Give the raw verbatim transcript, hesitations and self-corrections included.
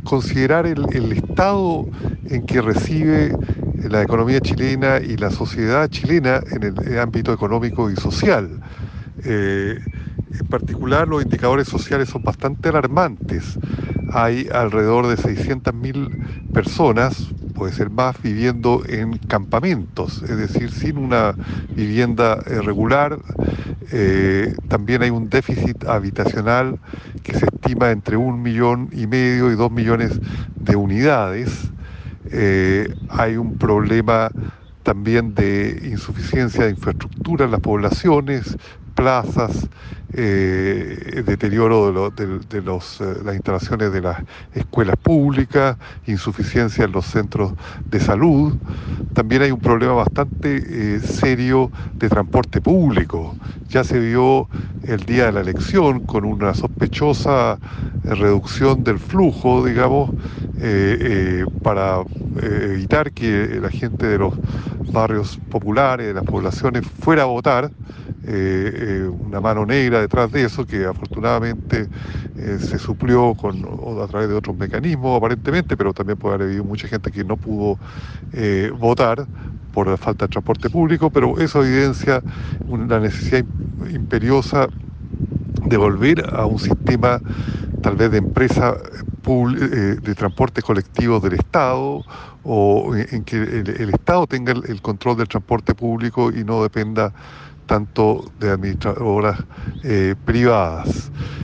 considerar el, el estado en que recibe la economía chilena y la sociedad chilena en el, el ámbito económico y social. Eh, en particular, los indicadores sociales son bastante alarmantes. Hay alrededor de seiscientas mil personas, puede ser más, viviendo en campamentos, es decir, sin una vivienda eh, regular. Eh, también hay un déficit habitacional que se estima entre un millón y medio y dos millones de unidades. Eh, hay un problema también de insuficiencia de infraestructura en las poblaciones, plazas, eh, deterioro de, lo, de, de los, eh, las instalaciones de las escuelas públicas, insuficiencia en los centros de salud. También hay un problema bastante eh, serio de transporte público. Ya se vio el día de la elección con una sospechosa eh, reducción del flujo, digamos, eh, eh, para eh, evitar que la gente de los barrios populares, de las poblaciones, fuera a votar. Eh, eh, una mano negra detrás de eso que afortunadamente eh, se suplió con, o a través de otros mecanismos aparentemente, pero también puede haber habido mucha gente que no pudo eh, votar por la falta de transporte público, pero eso evidencia una necesidad imperiosa de volver a un sistema tal vez de empresa eh, de transporte colectivo del Estado, o en que el, el Estado tenga el, el control del transporte público y no dependa tanto de administradoras eh, privadas.